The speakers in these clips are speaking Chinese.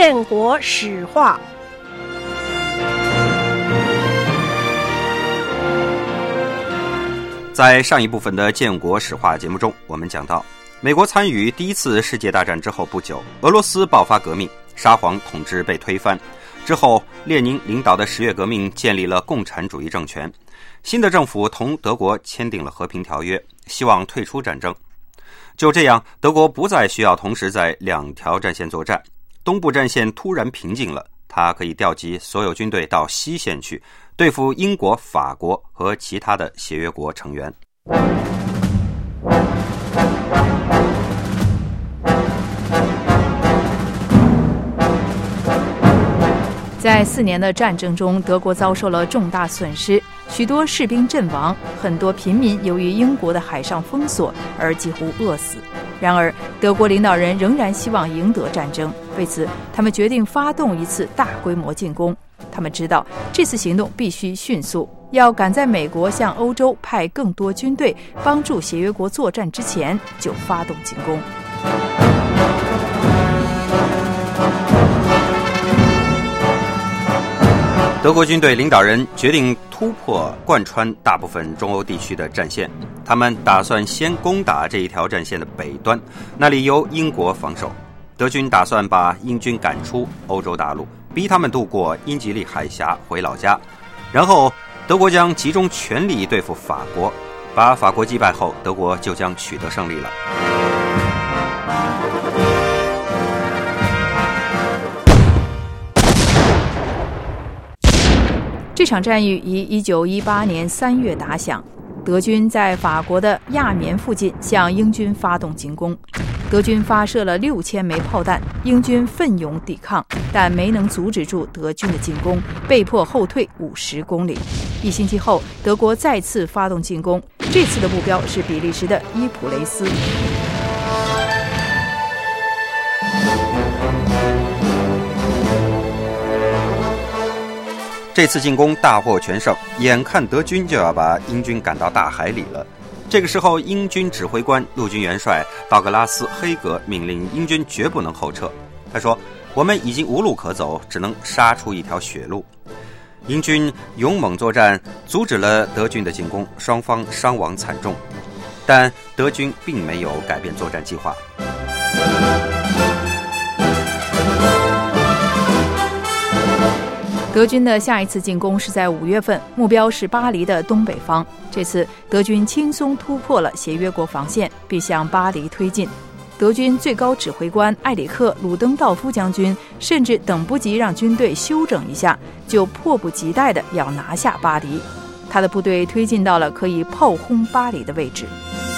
建国史话。 在上一部分的建国史话节目中，我们讲到美国参与第一次世界大战之后不久，俄罗斯爆发革命，沙皇统治被推翻之后，列宁领导的10月革命建立了共产主义政权，新的政府同德国签订了和平条约，希望退出战争。就这样，德国不再需要同时在2条战线作战，东部战线突然平静了，他可以调集所有军队到西线去，对付英国、法国和其他的协约国成员。 在4年的战争中，德国遭受了重大损失，许多士兵阵亡，很多平民由于英国的海上封锁而几乎饿死。然而，德国领导人仍然希望赢得战争，为此，他们决定发动一次大规模进攻。他们知道，这次行动必须迅速，要赶在美国向欧洲派更多军队帮助协约国作战之前就发动进攻。 德国军队领导人决定突破贯穿大部分中欧地区的战线，他们打算先攻打这一条战线的北端，那里由英国防守。德军打算把英军赶出欧洲大陆，逼他们渡过英吉利海峡回老家，然后德国将集中全力对付法国，把法国击败后，德国就将取得胜利了。 这场战役于1918年3月打响，德军在法国的亚眠附近向英军发动进攻。德军发射了6000枚炮弹，英军奋勇抵抗，但没能阻止住德军的进攻，被迫后退50公里。1星期后，德国再次发动进攻，这次的目标是比利时的伊普雷斯。 这次进攻大获全胜，眼看德军就要把英军赶到大海里了。这个时候，英军指挥官陆军元帅道格拉斯·黑格命令英军绝不能后撤。他说：“我们已经无路可走，只能杀出一条血路。”英军勇猛作战，阻止了德军的进攻，双方伤亡惨重。但德军并没有改变作战计划。 德军的下一次进攻是在5月份，目标是巴黎的东北方。这次德军轻松突破了协约国防线，并向巴黎推进。德军最高指挥官埃里克·鲁登道夫将军甚至等不及让军队休整一下，就迫不及待地要拿下巴黎。他的部队推进到了可以炮轰巴黎的位置。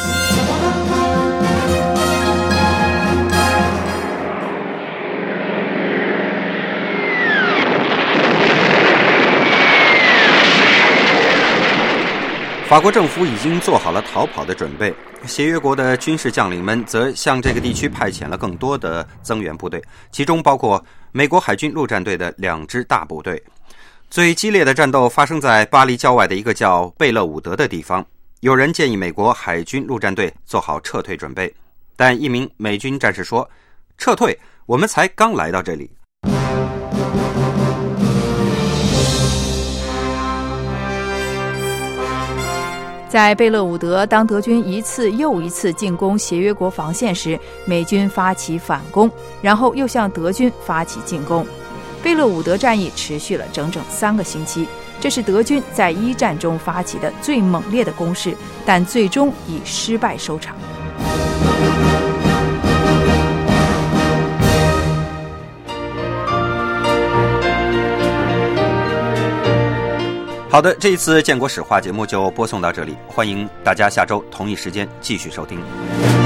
法国政府已经做好了逃跑的准备，协约国的军事将领们则向这个地区派遣了更多的增援部队，其中包括美国海军陆战队的2支大部队。最激烈的战斗发生在巴黎郊外的一个叫贝勒伍德的地方，有人建议美国海军陆战队做好撤退准备，但一名美军战士说：“撤退，我们才刚来到这里。” 在贝勒伍德，当德军一次又一次进攻协约国防线时，美军发起反攻，然后又向德军发起进攻。贝勒伍德战役持续了整整3个星期，这是德军在一战中发起的最猛烈的攻势，但最终以失败收场。 好的，这一次建国史话节目就播送到这里，欢迎大家下周同一时间继续收听。